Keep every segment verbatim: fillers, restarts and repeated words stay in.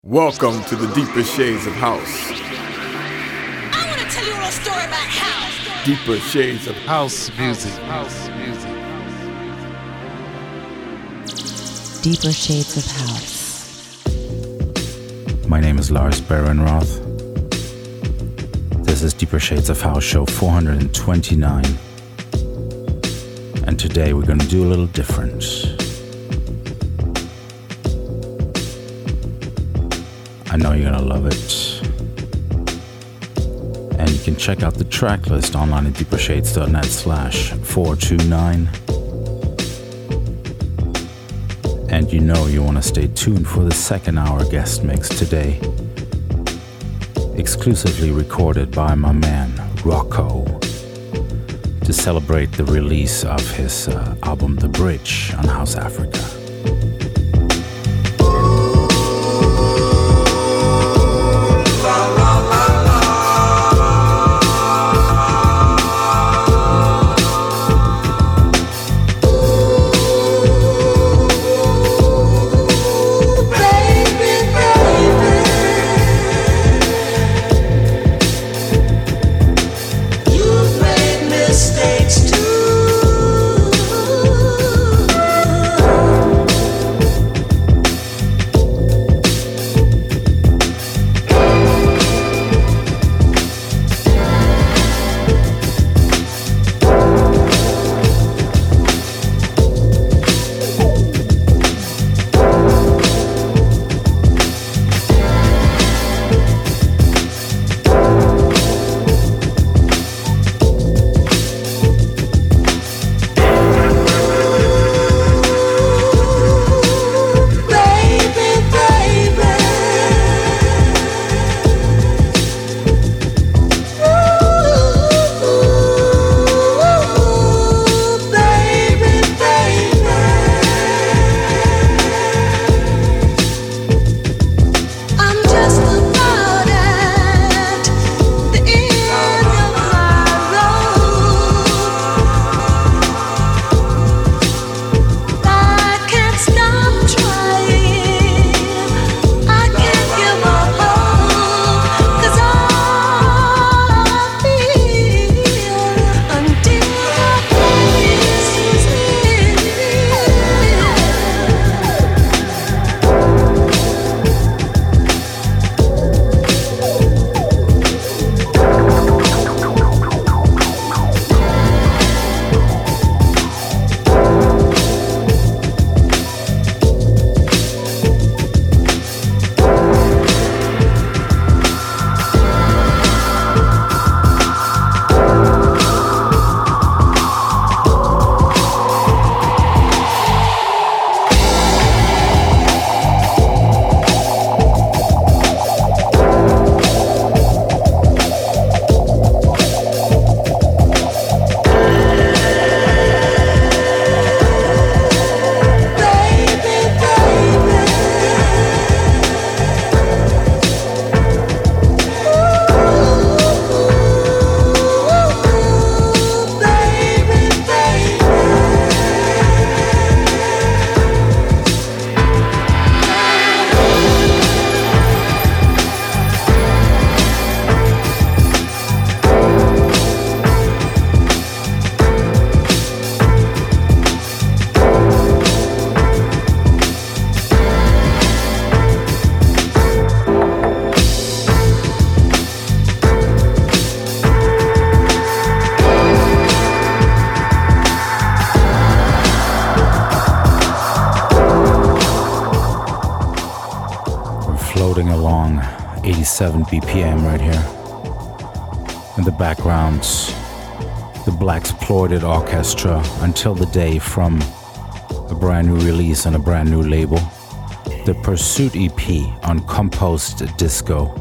Welcome to the Deeper Shades of House. I want to tell you a little story about house. Deeper Shades of House music. House music. Deeper Shades of House. My name is Lars Behrenroth. This is Deeper Shades of House show four hundred twenty-nine. And today we're going to do a little different. I know you're gonna love it. And you can check out the track list online at deepershades.net slash 429. And you know you wanna stay tuned for the second hour guest mix today. Exclusively recorded by my man, Rocco, to celebrate the release of his uh, album The Bridge on House Africa. eighty-seven B P M right here. In the background, the Blaxploited Orchestra, Until the Day, from a brand new release on a brand new label. The Pursuit E P on Compost Disco.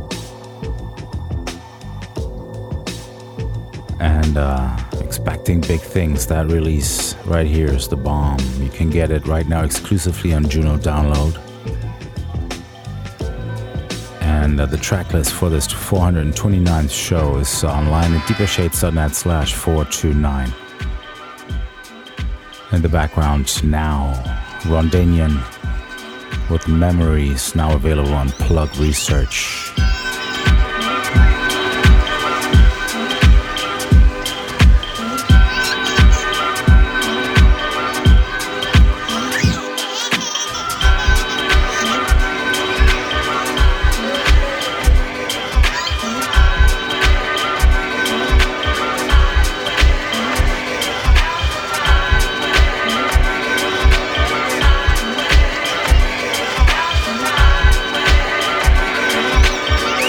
And uh, expecting big things. That release right here is the bomb. You can get it right now exclusively on Juno Download. And uh, the track list for this four hundred twenty-ninth show is uh, online at deepershades.net slash 429. In the background now, Rondanian with Memories, now available on Plug Research. Thank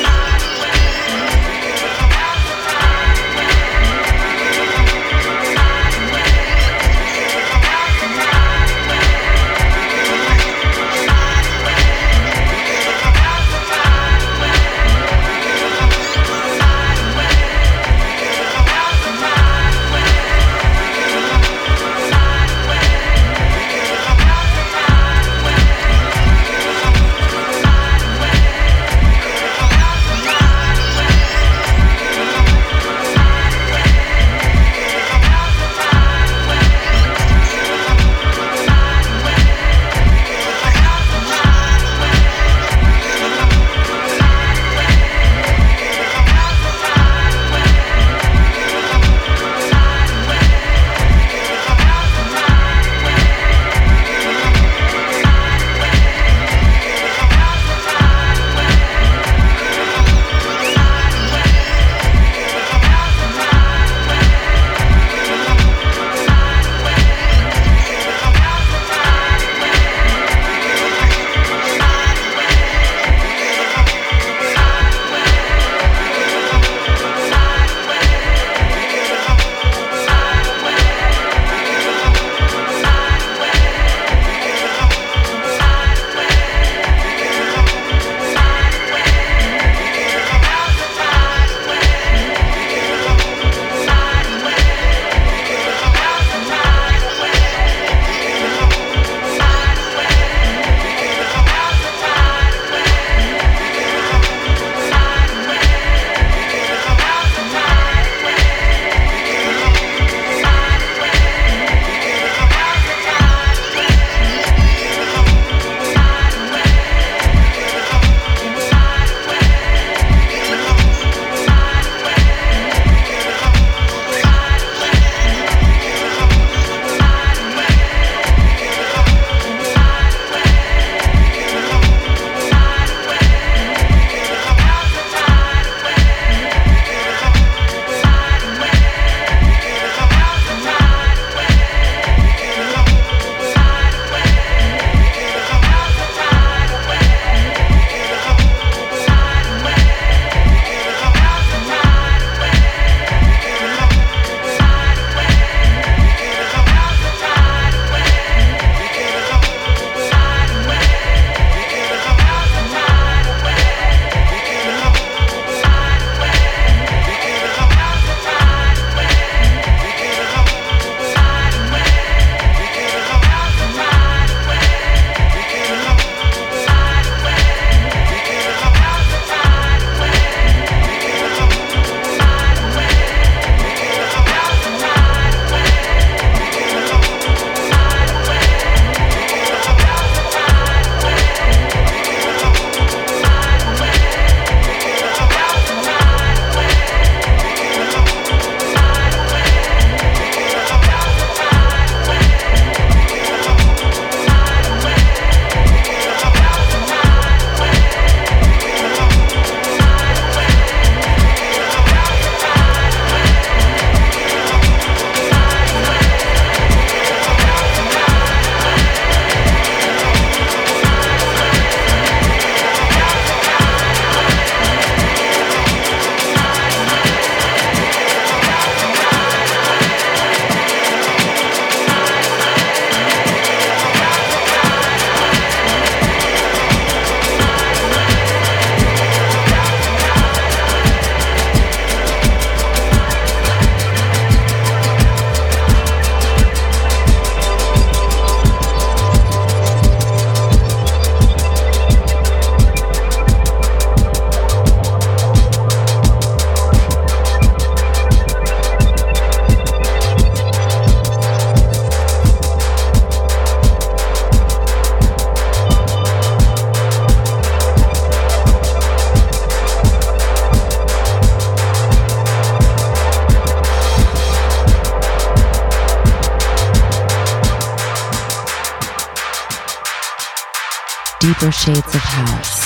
Deeper Shades of House.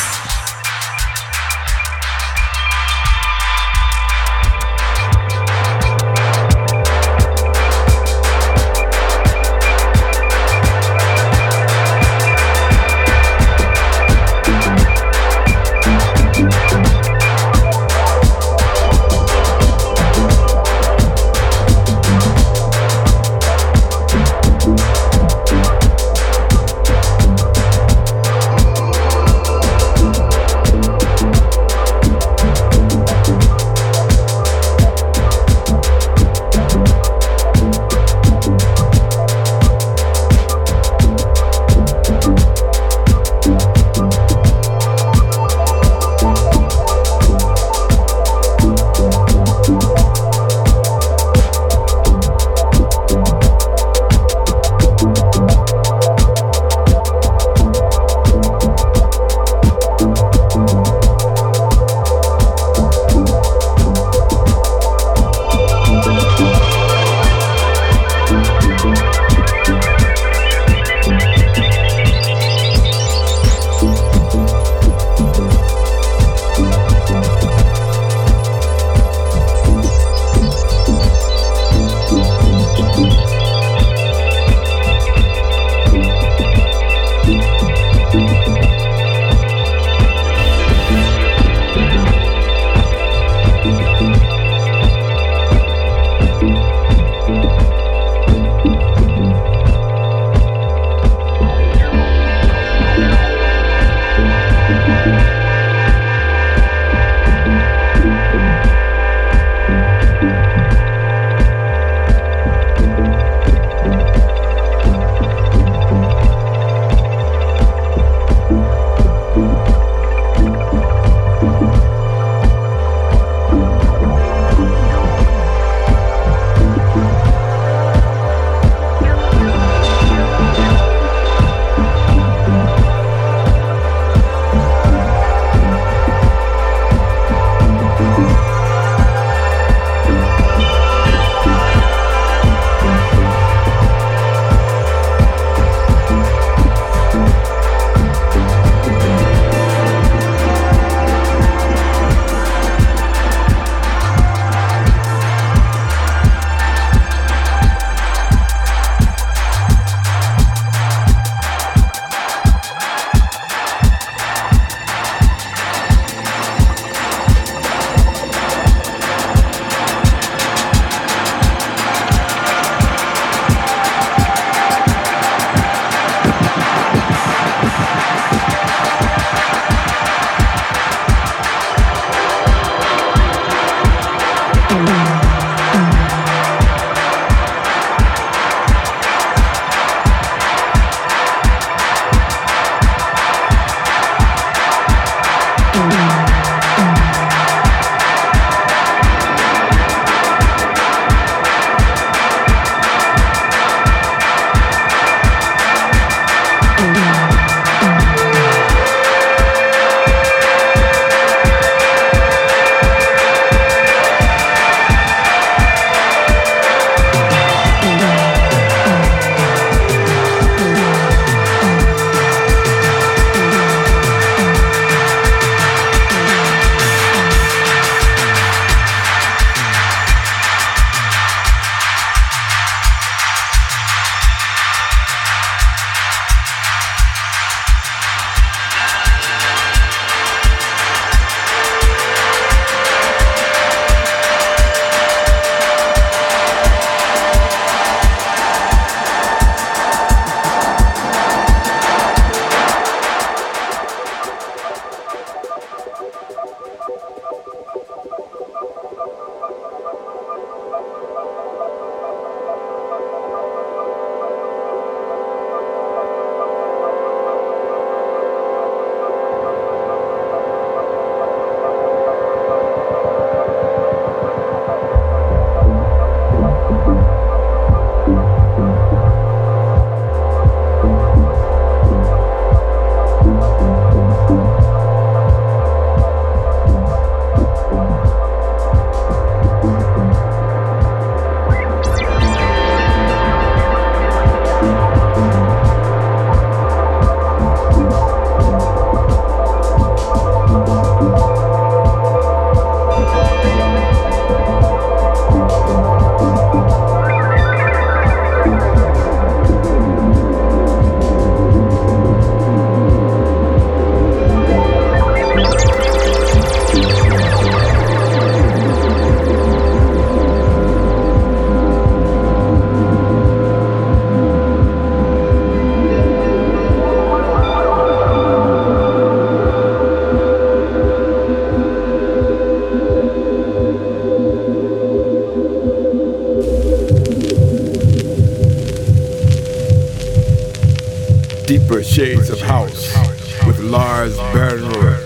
deeper shades of house with Lars Bernrohr.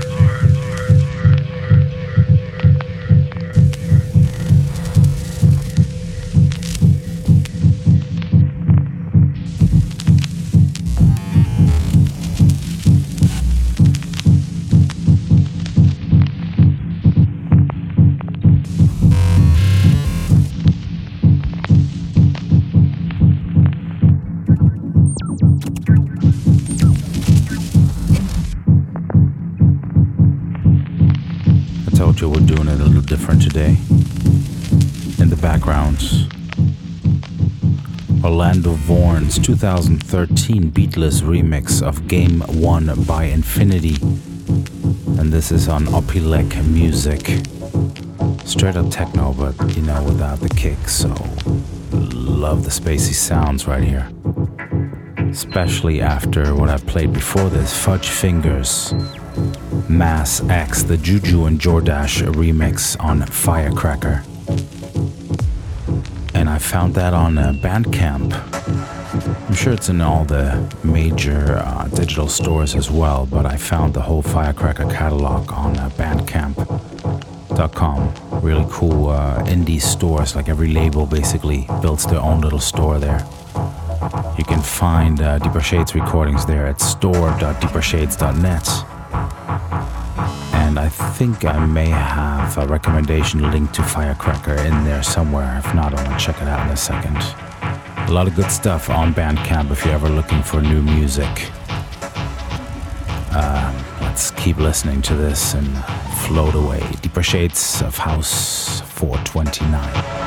We're doing it a little different today. In the background, Orlando Vaughn's two thousand thirteen Beatless remix of Game One by Infinity. And this is on Opilec Music. Straight up techno, but you know, without the kick. So, love the spacey sounds right here. Especially after what I've played before this, Fudge Fingers. Mass X, the Juju and Jordash remix on Firecracker. And I found that on uh, Bandcamp. I'm sure it's in all the major uh, digital stores as well, but I found the whole Firecracker catalog on uh, bandcamp dot com. Really cool uh, indie stores, like every label basically builds their own little store there. You can find uh, Deeper Shades recordings there at store dot deeper shades dot net. And I think I may have a recommendation link to Firecracker in there somewhere. If not, I want to check it out in a second. A lot of good stuff on Bandcamp if you're ever looking for new music. Um, let's keep listening to this and float away. Deeper Shades of House four twenty-nine.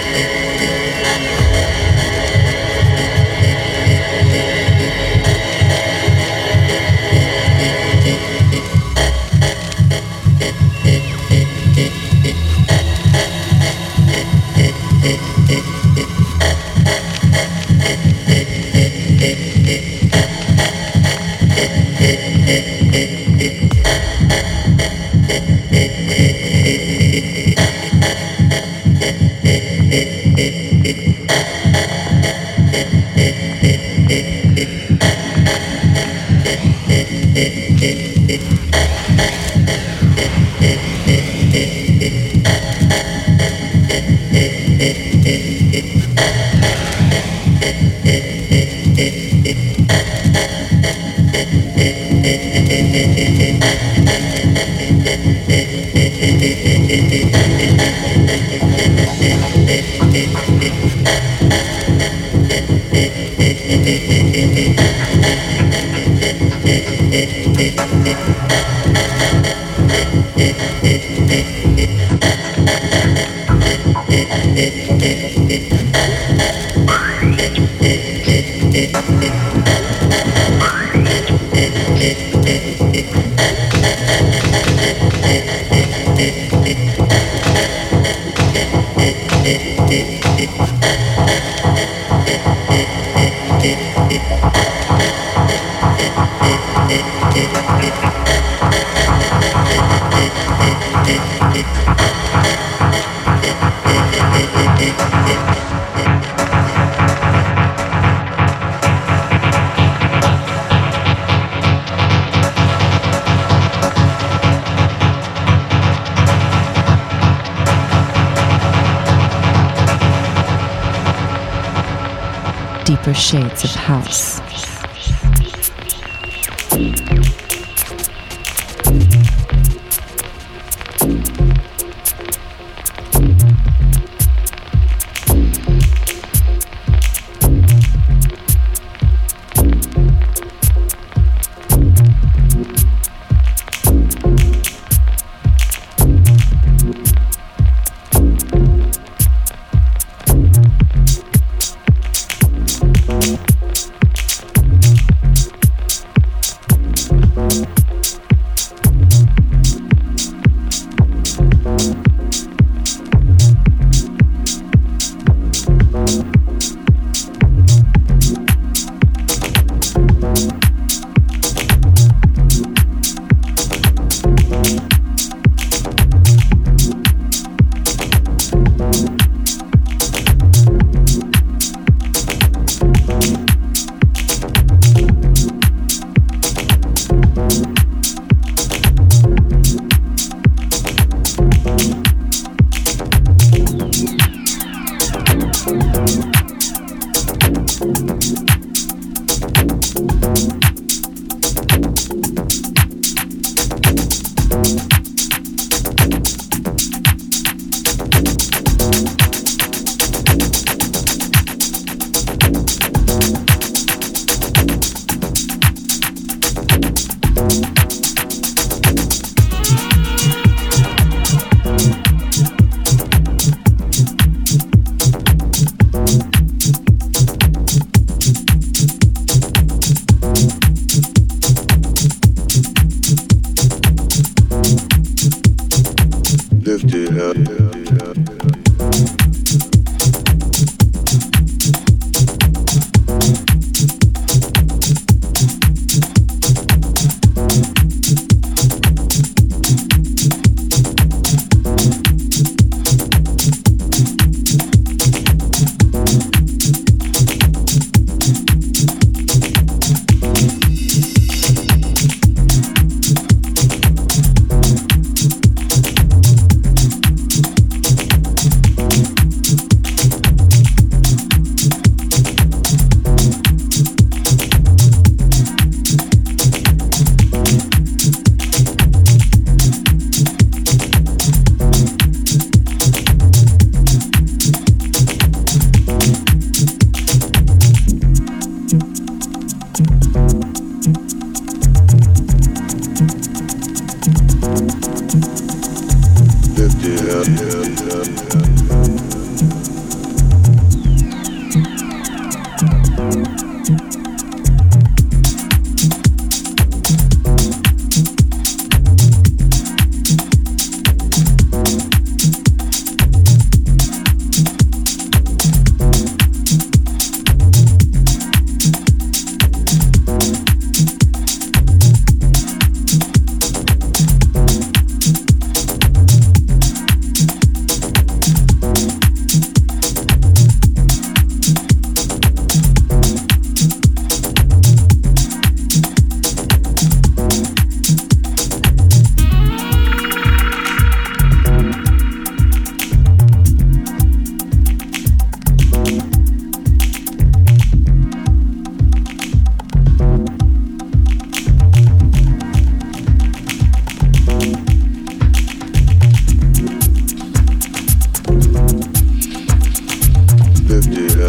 Deeper shades of house.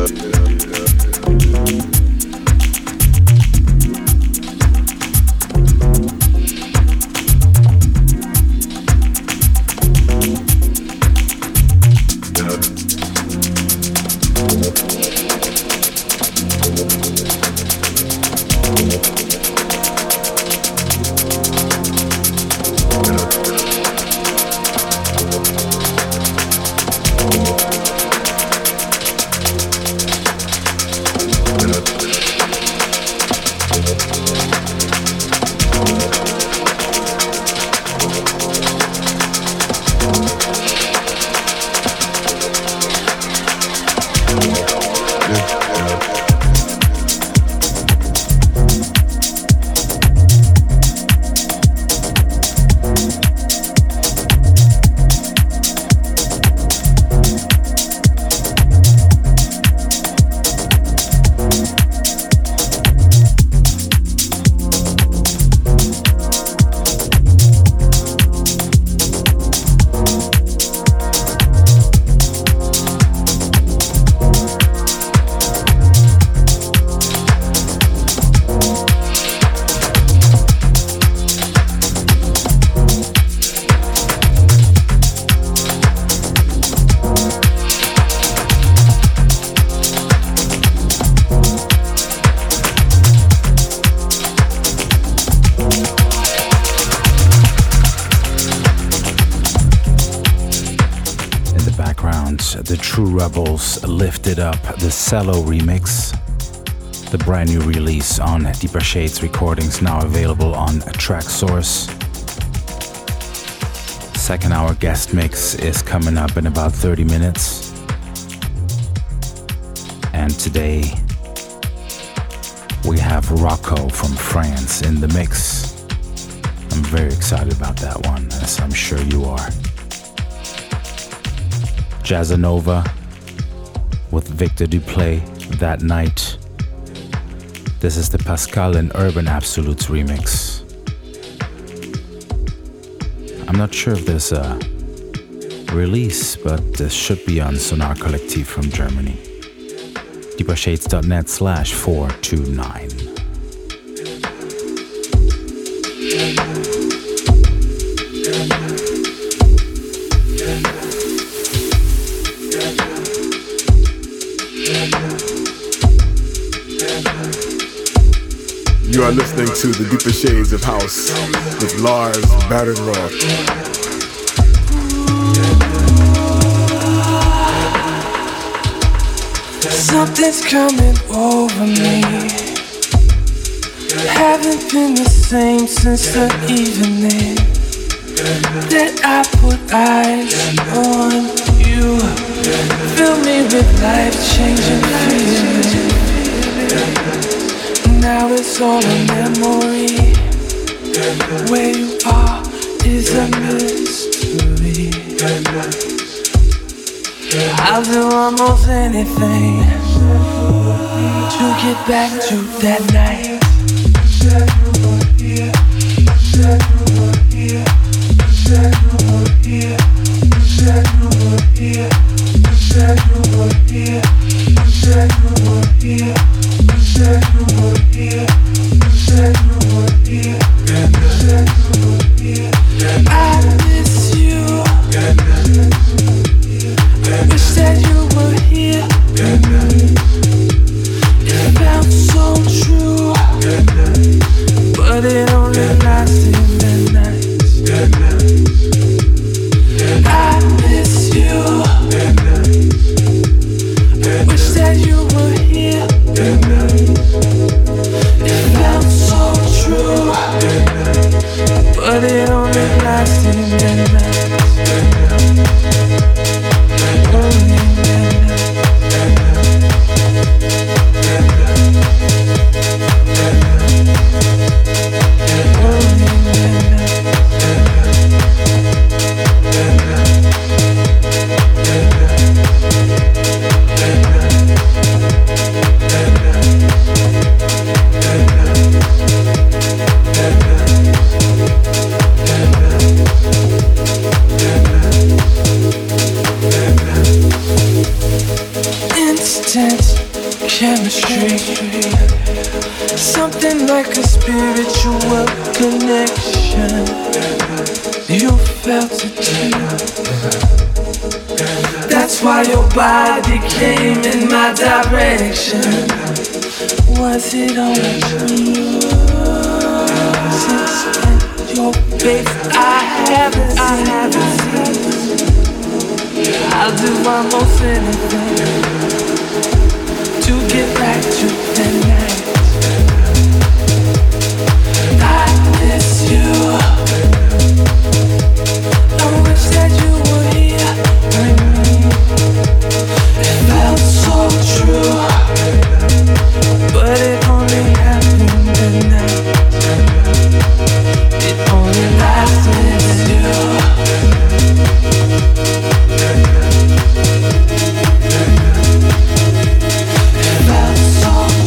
The True Rebels Lifted Up, the Cello remix, the brand new release on Deeper Shades Recordings, now available on Traxsource. Second hour guest mix is coming up in about thirty minutes. And today we have Rocco from France in the mix. I'm very excited about that one, as I'm sure you are. Jazzanova with Victor Duplay, That Night. This is the Pascal and Urban Absolutes remix. I'm not sure if there's a release, but this should be on Sonar Collective from Germany. deepershades.net slash 429. You are listening to the Deeper Shades of House with Lars Badenroth. Something's coming over me. Haven't been the same since the evening that I put eyes on you. Fill me with life-changing feelings. Now it's all a memory. Where you are is a mystery. I'll do almost anything to get back to that night. I miss you. I wish that you were here. It felt so true, but it only lasted the night. I miss you. I wish that you were here. intense chemistry, something like a spiritual connection. You felt it too. That's why your body came in my direction. Was it only true? Since then, your face I haven't, I haven't seen. I'll do almost anything to get back to the night. I miss you. I wish that you were here with me. It felt so true, but it only happened at night. It only lasted with you. It felt so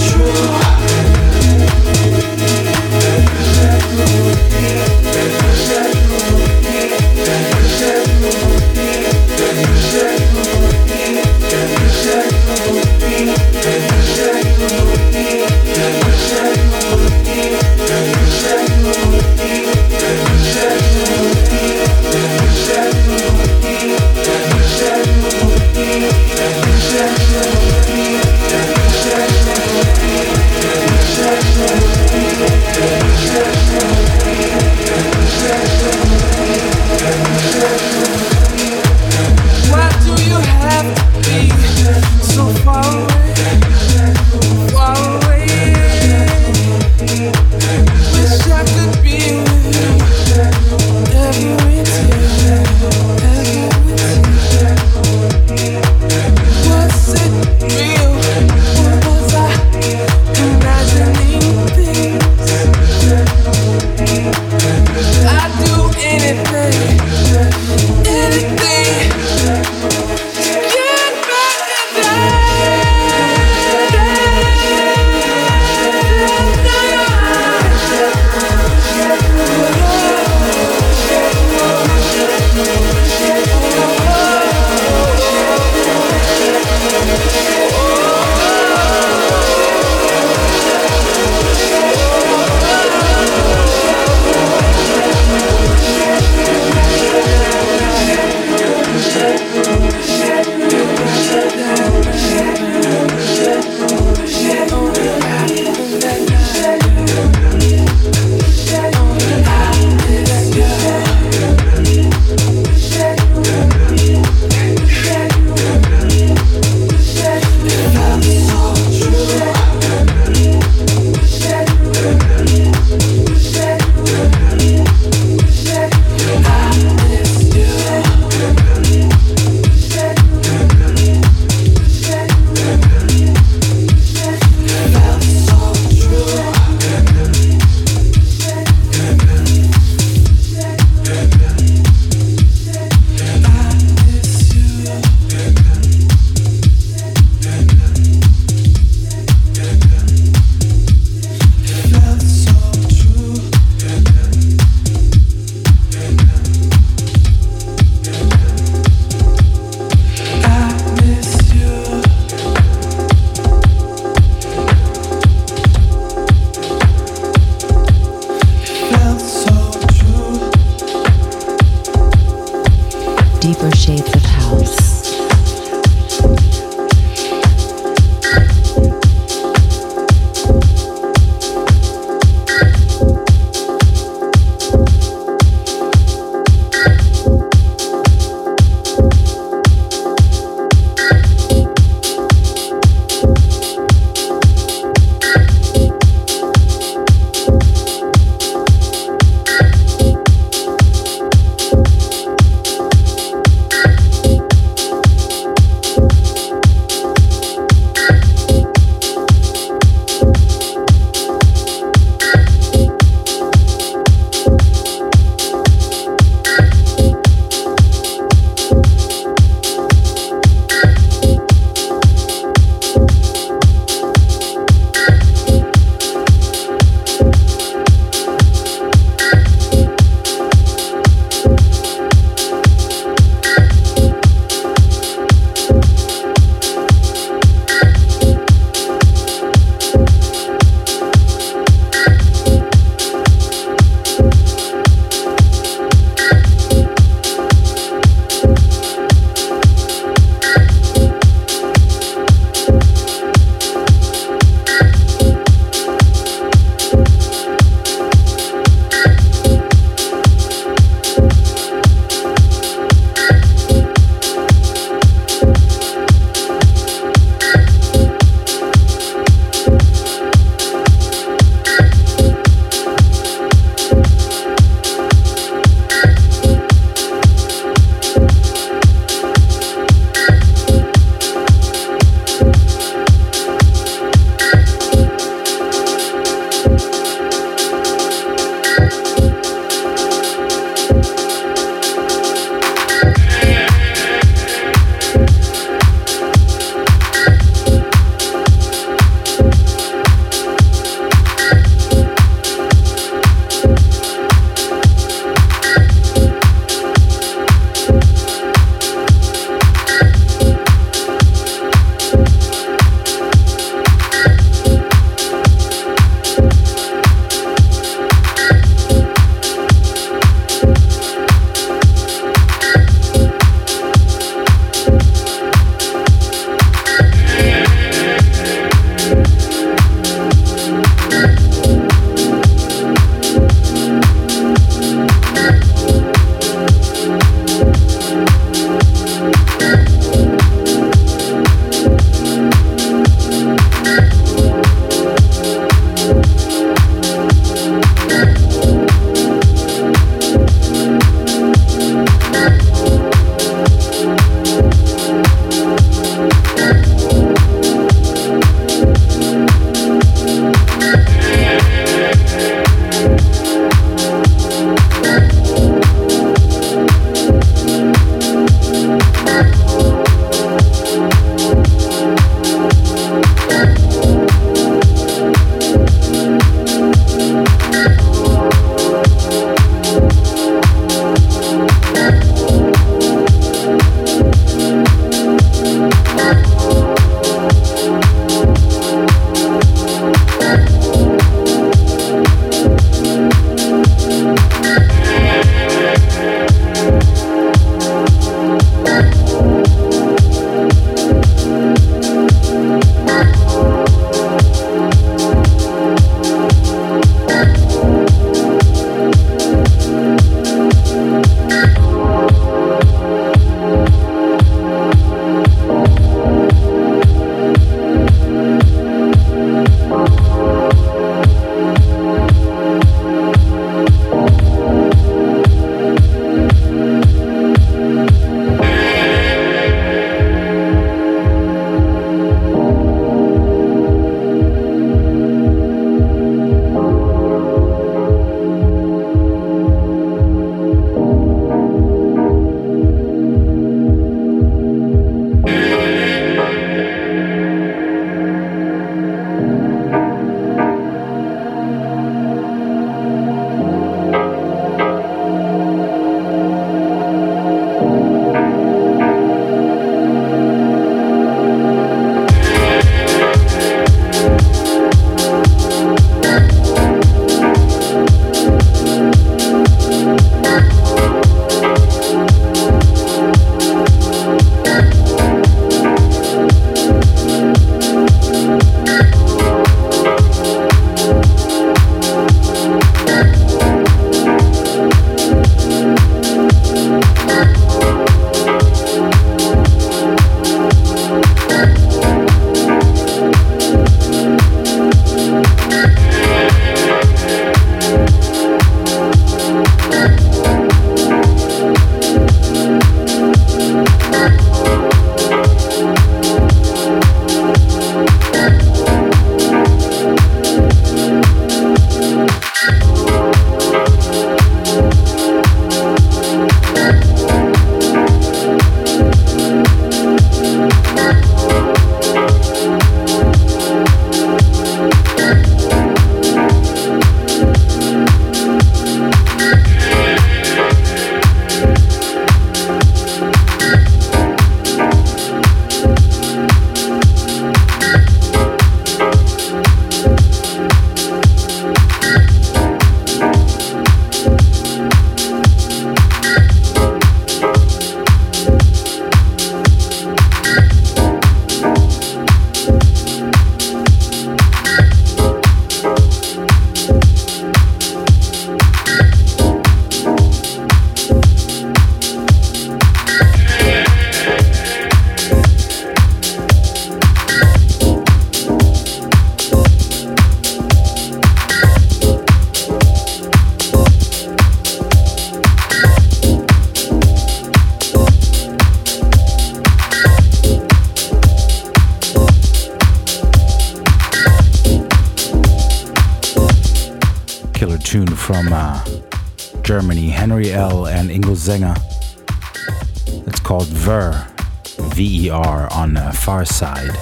tune from uh, Germany, Henry L. and Ingo Zenger. It's called Ver, V E R, on uh, Far Side.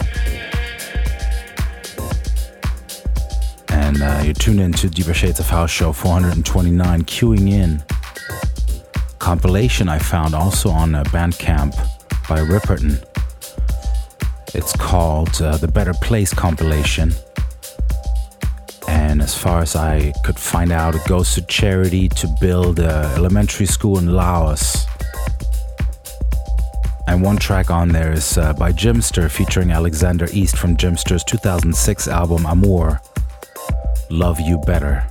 And uh, you're tuned in to Deeper Shades of House Show four twenty-nine, queuing in. Compilation I found also on uh, Bandcamp by Ripperton. It's called uh, the Better Place compilation. And as far as I could find out, it goes to charity to build an elementary school in Laos. And one track on there is uh, by Jimster, featuring Alexander East from Jimster's two thousand six album Amour, Love You Better.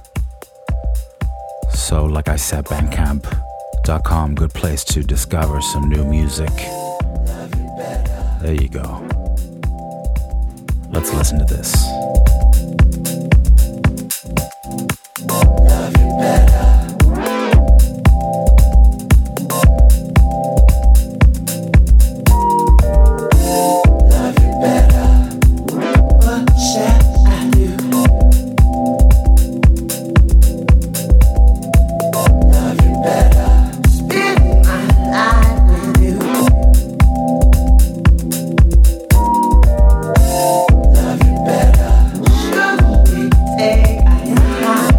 So like I said, bandcamp dot com, good place to discover some new music. There you go. Let's listen to this. Love you better. Love you better. What shall I do? Love you better. Spend my life with you. Love you better. Should we take our time?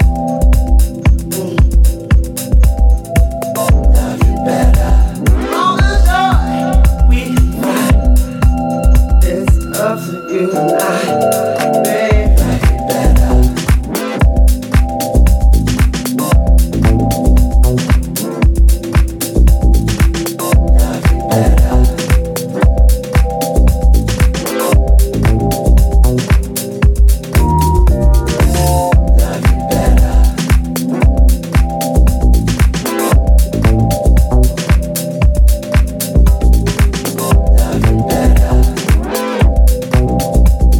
Love you better. All the joy we find is up to you and I, babe. Love you better. Love you better. Love you better. Love you better.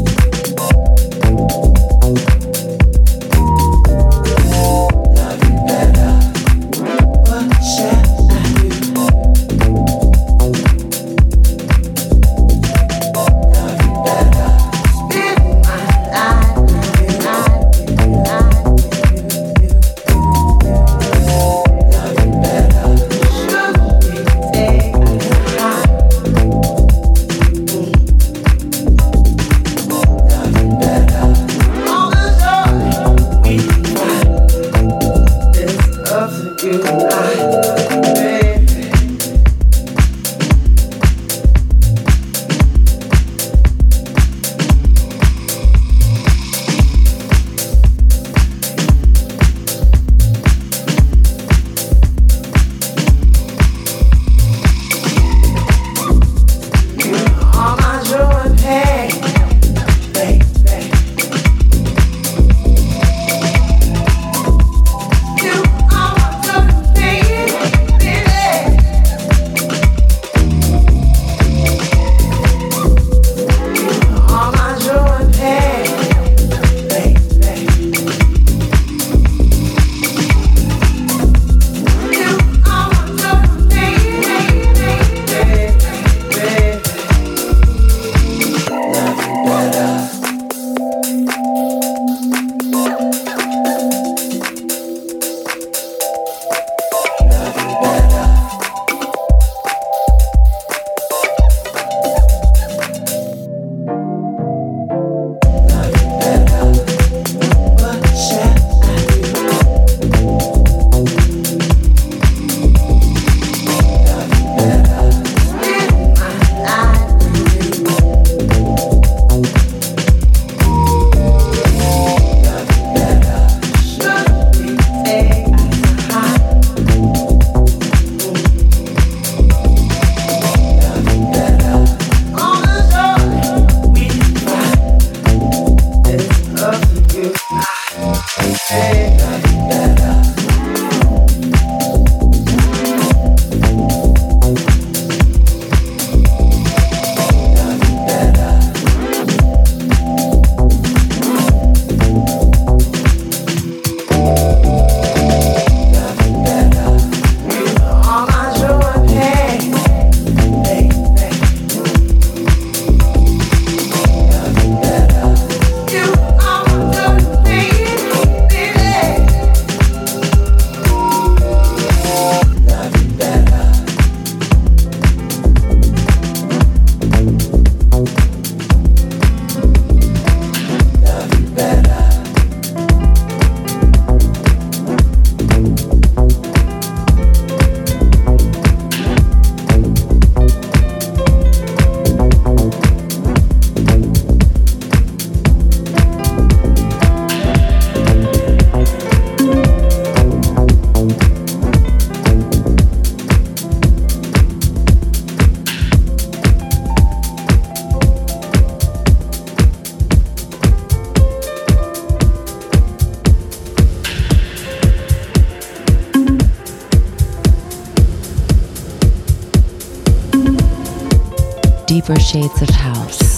Super Shades of House.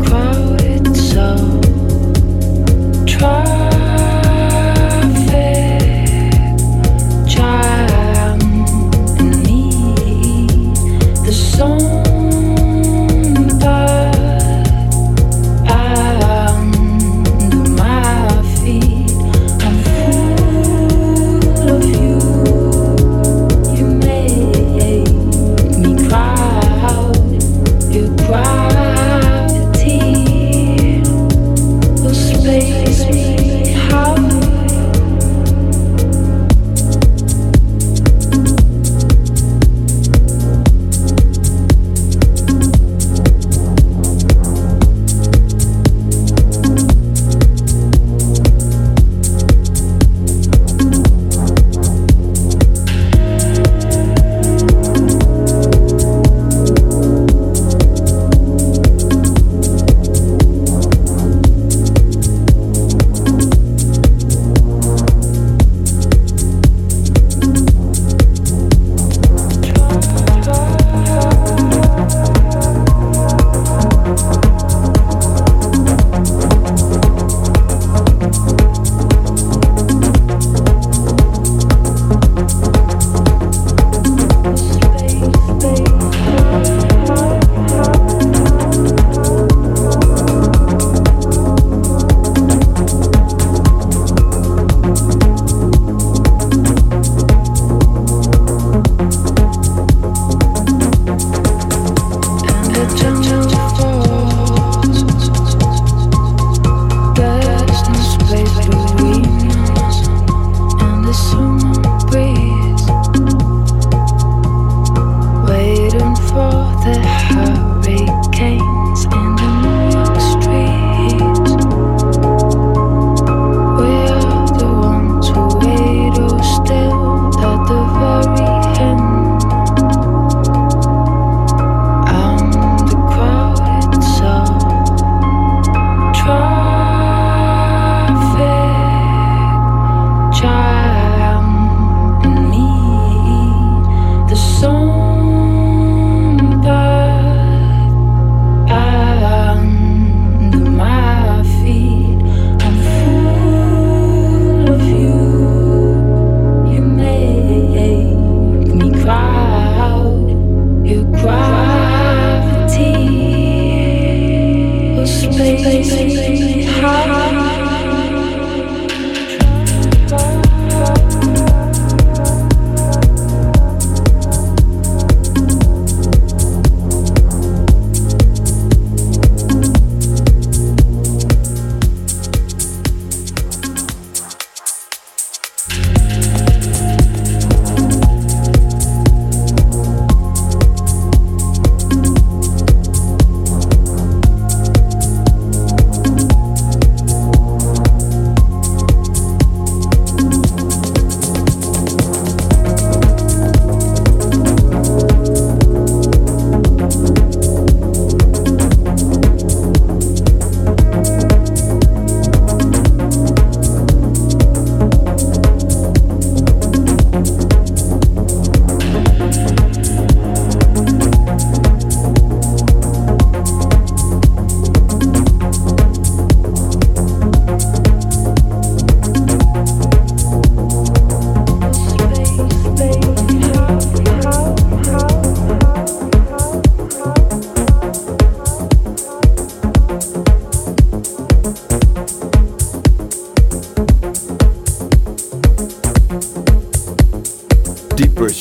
Traffic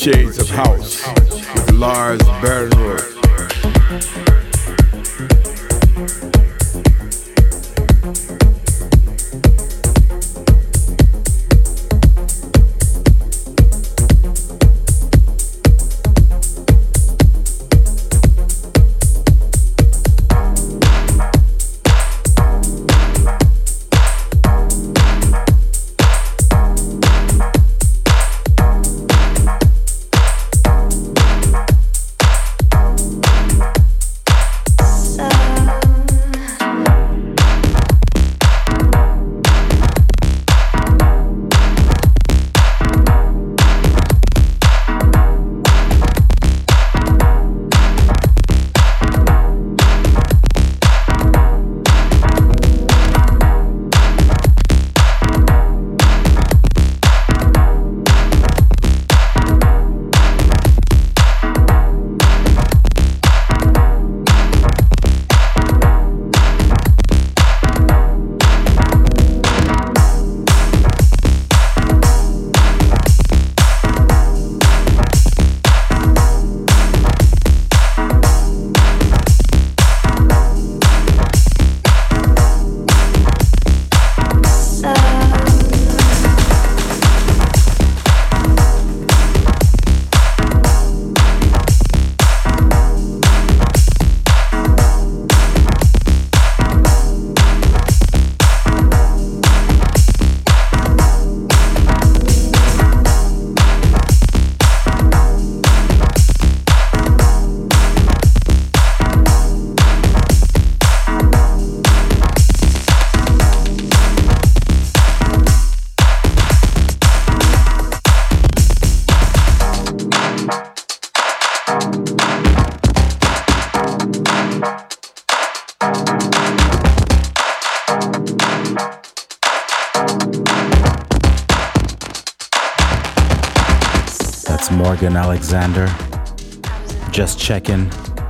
Shades of House with Lars Barenroth. Morgan Alexander. Just checking.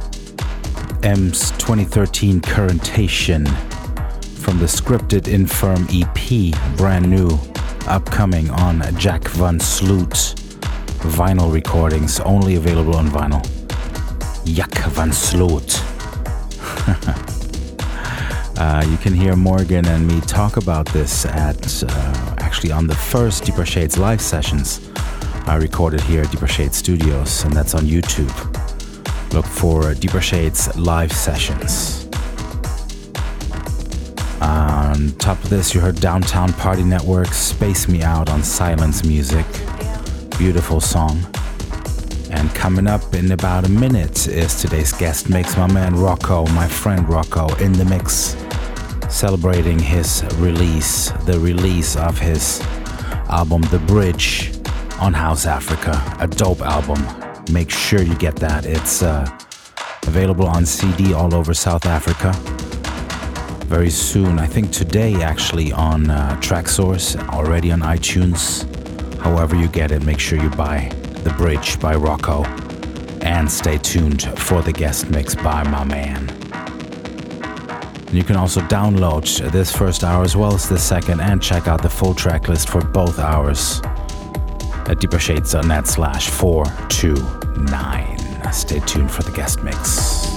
M's twenty thirteen Currentation from the Scripted Infirm E P, brand new, upcoming on Jack Van Sloot vinyl recordings, only available on vinyl. Jack Van Sloot. uh, you can hear Morgan and me talk about this at uh, actually on the first Deeper Shades live sessions I recorded here at Deeper Shades Studios, and that's on YouTube. Look for Deeper Shades live sessions. On top of this, you heard Downtown Party Network, Space Me Out on Silence Music. Beautiful song. And coming up in about a minute is today's guest mix, my man Rocco, my friend Rocco, in the mix, celebrating his release, the release of his album The Bridge on House Africa, a dope album. Make sure you get that. It's uh, available on C D all over South Africa. Very soon, I think today actually on uh, Traxsource, already on iTunes. However you get it, make sure you buy The Bridge by Rocco. And stay tuned for the guest mix by my man. And you can also download this first hour as well as the second and check out the full track list for both hours at deepershades dot net slash four two nine. Stay tuned for the guest mix.